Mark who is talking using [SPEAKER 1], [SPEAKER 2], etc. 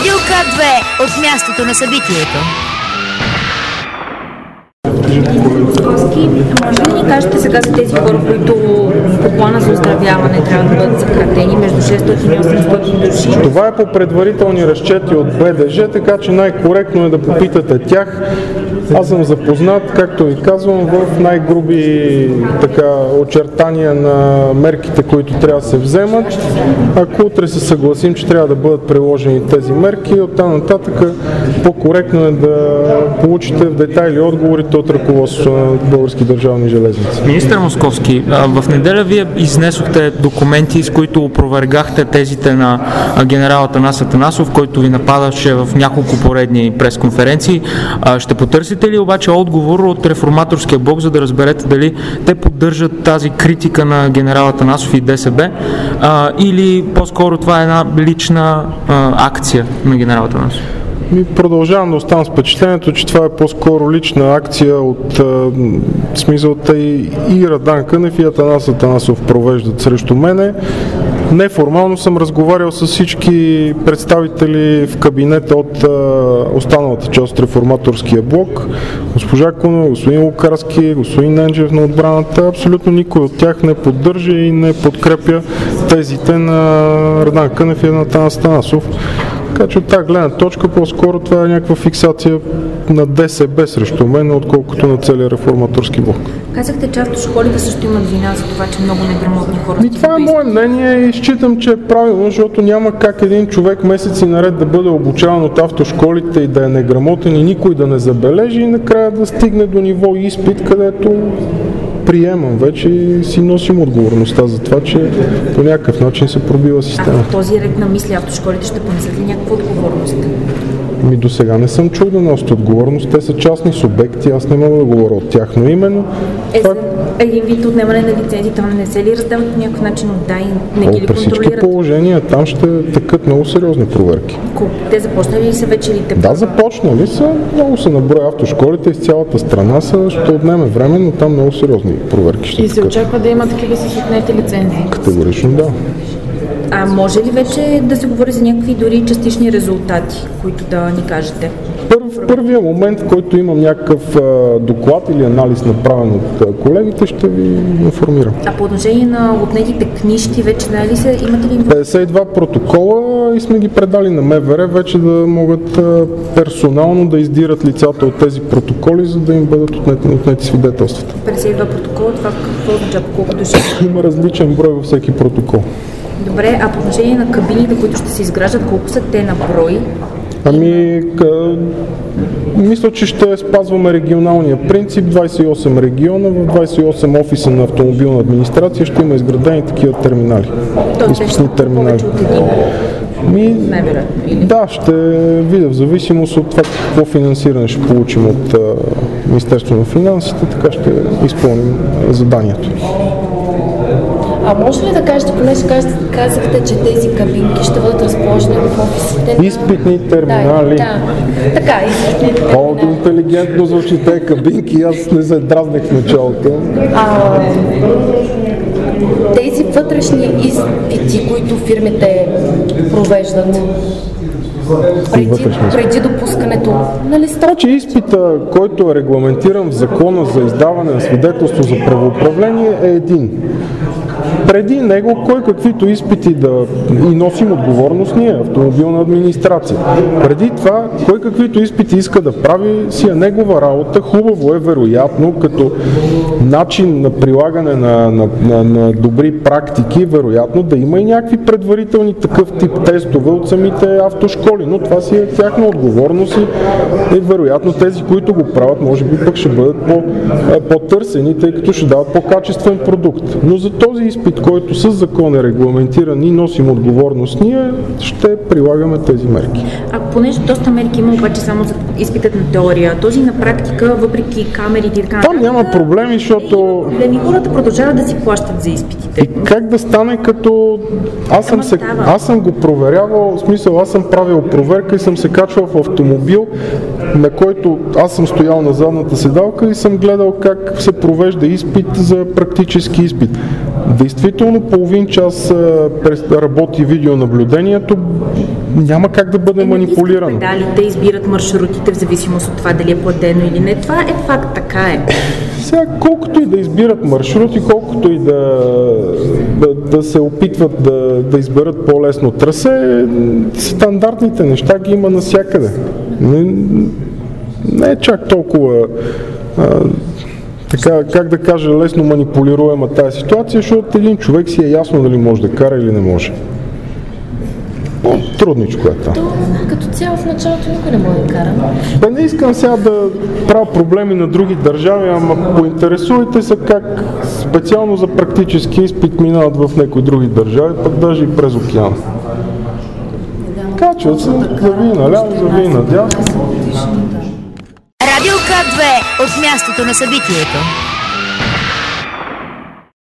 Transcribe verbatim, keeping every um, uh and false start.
[SPEAKER 1] Радио К две от мястото на събитието.
[SPEAKER 2] Може ли ни кажете сега за тези хора, които по плана за оздравяване трябва да бъдат съкратени между шестстотин и осемстотин души?
[SPEAKER 3] Това е по предварителни разчети от Б Д Ж, така че най-коректно е да попитате тях. Аз съм запознат, както ви казвам, в най-груби така очертания на мерките, които трябва да се вземат. Ако утре се съгласим, че трябва да бъдат приложени тези мерки, оттам нататък по-коректно е да получите в детайли отговорите от ръководството на Български държавни железници.
[SPEAKER 4] Министър Московски, в неделя вие изнесохте документи, с които опровергахте тезите на генерал Атанас Атанасов, който ви нападаше в няколко поредни пресконференции. Ще потърсите ли обаче отговор от Реформаторския блок, за да разберете дали те поддържат тази критика на генерал Атанасов и Д С Б, или по-скоро това е една лична акция на генерал Атанасов?
[SPEAKER 3] Ми продължавам да оставам с впечатлението, че това е по-скоро лична акция от а, смисълта и, и Радан Кънев и Атанас Атанасов провеждат срещу мене. Неформално съм разговарял с всички представители в кабинета от а, останалата част от Реформаторския блок. Госпожа Кунева, господин Лукарски, господин Ненджев на отбраната. Абсолютно никой от тях не поддържа и не подкрепя тезите на Радан Кънев и на Атанас Атанасов. Така че от тази гледна точка по-скоро това е някаква фиксация на Д С Б срещу мен, отколкото на целия Реформаторски блок.
[SPEAKER 2] Казахте, част от школите също имат вина за това, че много неграмотни хора...
[SPEAKER 3] И това е мое мнение и считам, че е правилно, защото няма как един човек месеци наред да бъде обучаван от автошколите и да е неграмотен и никой да не забележи и накрая да стигне до ниво изпит, където приемам вече и си носим отговорността за това, че по някакъв начин се пробива система.
[SPEAKER 2] А в този ред на мисли автошколите ще понесат ли някаква отговорност?
[SPEAKER 3] Ми до сега не съм чул да носят отговорност. Те са частни субекти, аз не мога да говоря от тях, но именно...
[SPEAKER 2] Е, това... един вид отнемане на лицензии, там не се ли раздават по някакъв начин от дай, не ги ли
[SPEAKER 3] контролират? При всички положения там ще тъкат много сериозни проверки.
[SPEAKER 2] Те започнали ли са вече ли те?
[SPEAKER 3] Да, започнали са. Много са наброя автошколите из цялата страна са, ще отнеме време, но там много сериозни проверки ще
[SPEAKER 2] И се
[SPEAKER 3] тъкат.
[SPEAKER 2] очаква да има такива с отнети лицензии?
[SPEAKER 3] Категорично да.
[SPEAKER 2] А може ли вече да се говори за някакви дори частични резултати, които да ни кажете?
[SPEAKER 3] В първия момент, в който имам някакъв а, доклад или анализ направен от а, колегите, ще ви информирам.
[SPEAKER 2] А по отношение на отнетите книжки, вече знае ли се, имате ли информация?
[SPEAKER 3] петдесет и два протокола и сме ги предали на М В Р, вече да могат а, персонално да издират лицата от тези протоколи, за да им бъдат отнети, отнети свидетелствата.
[SPEAKER 2] петдесет и два протокола, това какво означава, колко души?
[SPEAKER 3] Има различен брой във всеки протокол.
[SPEAKER 2] Добре, а по отношение на кабините, които ще се изграждат, колко са те на брой?
[SPEAKER 3] Ами, къ... мисля, че ще спазваме регионалния принцип. двадесет и осем региона, в двадесет и осем офиса на автомобилна администрация ще има изградени такива терминали.
[SPEAKER 2] Тоест, ще повече от един?
[SPEAKER 3] Ми,
[SPEAKER 2] най-вероятно, или?
[SPEAKER 3] Да, ще видя в зависимост от това какво финансиране ще получим от Министерството на финансите, така ще изпълним заданието.
[SPEAKER 5] А може ли да кажете, понеже казахте, че тези кабинки ще бъдат разположени в офисите на...
[SPEAKER 3] Изпитни терминали.
[SPEAKER 5] Да, да. Така, изпитни терминали.
[SPEAKER 3] Колко интелигентно звучи тези кабинки, аз не се дразнах в началото.
[SPEAKER 5] А, тези вътрешни изпити, които фирмите провеждат, преди, преди допускането, нали сте?
[SPEAKER 3] Значи изпита, който е регламентиран в закона за издаване на свидетелство за правоуправление, е един. Преди него кой каквито изпити да и носим отговорност ние, автомобилна администрация. Преди това кой каквито изпити иска да прави си е негова работа. Хубаво е вероятно като начин на прилагане на, на, на, на добри практики, вероятно да има и някакви предварителни такъв тип тестове от самите автошколи, но това си е тяхна отговорност и, и вероятно тези, които го правят, може би пък ще бъдат по, по-търсени, тъй като ще дават по-качествен продукт. Но за този изпит, който със закон е регламентиран и носим отговорност, ние ще прилагаме тези мерки.
[SPEAKER 2] А понеже доста мерки има обаче само за изпитът на теория, този на практика, въпреки камерите и така...
[SPEAKER 3] Там няма проблеми, защото...
[SPEAKER 2] Проблеми, хората продължават да си плащат за изпитите.
[SPEAKER 3] И как да стане като... Аз съм, се... аз съм го проверявал, в смисъл аз съм правил проверка и съм се качвал в автомобил, на който аз съм стоял на задната седалка и съм гледал как се провежда изпит за практически изпит. действително половин час а, през, работи видеонаблюдението, няма как да бъде манипулирано.
[SPEAKER 2] Педалите избират маршрутите в зависимост от това дали е платено или не. Това е факт, така е.
[SPEAKER 3] Сега, колкото и да избират маршрути, колкото и да, да, да се опитват да, да изберат по-лесно трасе, стандартните неща ги има навсякъде. Не, не е чак толкова, а, така, как да кажа, лесно манипулируема тази ситуация, защото един човек си е ясно дали може да кара или не може. О, трудничко е това.
[SPEAKER 5] То, като цяло в началото никой не може да кара.
[SPEAKER 3] Бе, не искам сега да правя проблеми на други държави, ама поинтересувайте се как специално за практически изпит минават в някои други държави, пък даже и през океана. Качват се, завии наляво, завии надясно.
[SPEAKER 1] Радио К две от мястото на събитието.